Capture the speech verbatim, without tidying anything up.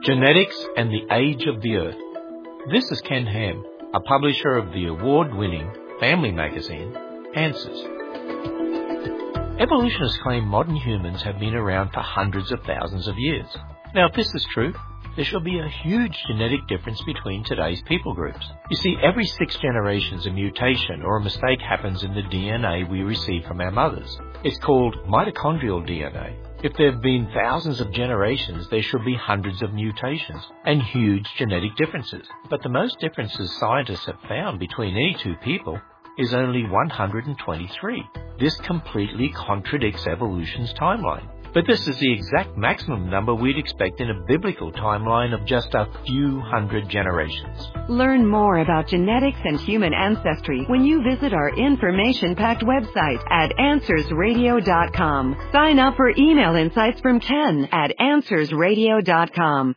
Genetics and the Age of the Earth. This is Ken Ham, a publisher of the award-winning family magazine, Answers. Evolutionists claim modern humans have been around for hundreds of thousands of years. Now, if this is true, there should be a huge genetic difference between today's people groups. You see, every six generations a mutation or a mistake happens in the D N A we receive from our mothers. It's called mitochondrial D N A. If there have been thousands of generations, there should be hundreds of mutations and huge genetic differences. But the most differences scientists have found between any two people is only one hundred twenty-three. This completely contradicts evolution's timeline. But this is the exact maximum number we'd expect in a biblical timeline of just a few hundred generations. Learn more about genetics and human ancestry when you visit our information-packed website at answers radio dot com. Sign up for email insights from Ken at answers radio dot com.